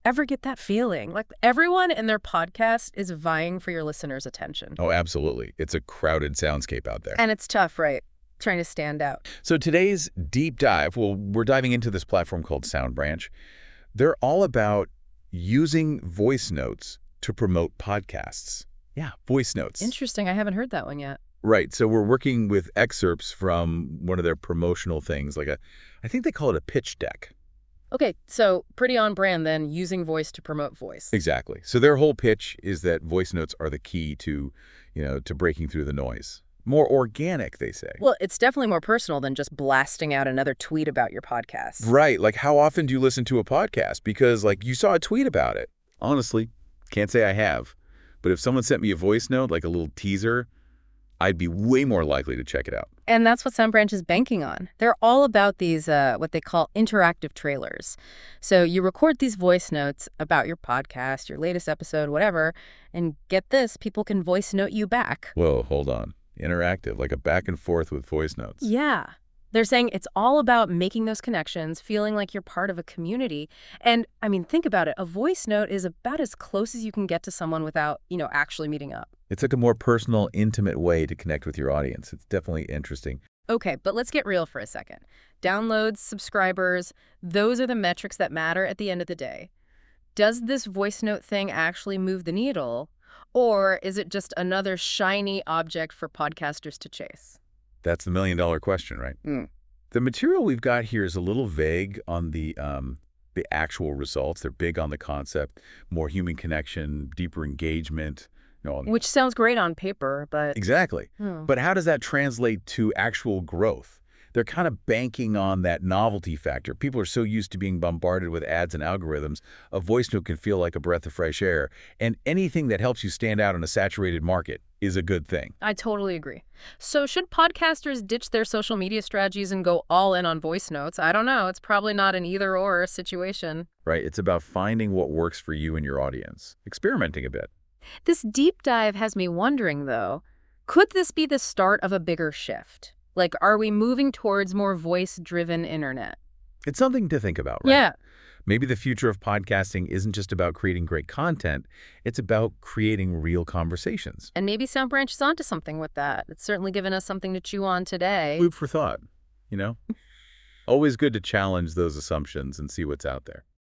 ever get that feeling? Like everyone in their podcast is vying for your listeners' attention. Oh, absolutely. It's a crowded soundscape out there. And it's tough, right? Trying to stand out. So today's deep dive, well, we're diving into this platform called SoundBranch. They're all about using voice notes to promote podcasts. Yeah, voice notes. Interesting. I haven't heard that one yet. Right. So we're working with excerpts from one of their promotional things, I think they call it a pitch deck. Okay, so pretty on brand then, using voice to promote voice. Exactly. So their whole pitch is that voice notes are the key to, to breaking through the noise. More organic, they say. Well, it's definitely more personal than just blasting out another tweet about your podcast. Right. Like, how often do you listen to a podcast? Because, you saw a tweet about it. Honestly, can't say I have. But if someone sent me a voice note, like a little teaser, I'd be way more likely to check it out. And that's what SoundBranch is banking on. They're all about these, what they call interactive trailers. So you record these voice notes about your podcast, your latest episode, whatever, and get this, people can voice note you back. Whoa, hold on. Interactive, like a back and forth with voice notes. Yeah. They're saying it's all about making those connections, feeling like you're part of a community. And, I mean, think about it. A voice note is about as close as you can get to someone without, actually meeting up. It's like a more personal, intimate way to connect with your audience. It's definitely interesting. Okay, but let's get real for a second. Downloads, subscribers, those are the metrics that matter at the end of the day. Does this voice note thing actually move the needle? Or is it just another shiny object for podcasters to chase? That's the million-dollar question, right? The material we've got here is a little vague on the actual results. They're big on the concept, more human connection, deeper engagement. Which sounds great on paper, but... Exactly. But how does that translate to actual growth? They're kind of banking on that novelty factor. People are so used to being bombarded with ads and algorithms, a voice note can feel like a breath of fresh air. And anything that helps you stand out in a saturated market is a good thing. I totally agree. So should podcasters ditch their social media strategies and go all in on voice notes? I don't know. It's probably not an either-or situation. Right. It's about finding what works for you and your audience, experimenting a bit. This deep dive has me wondering, though, could this be the start of a bigger shift? Like, are we moving towards more voice-driven internet? It's something to think about, right? Yeah. Maybe the future of podcasting isn't just about creating great content, it's about creating real conversations. And maybe SoundBranch is onto something with that. It's certainly given us something to chew on today. Food for thought, Always good to challenge those assumptions and see what's out there.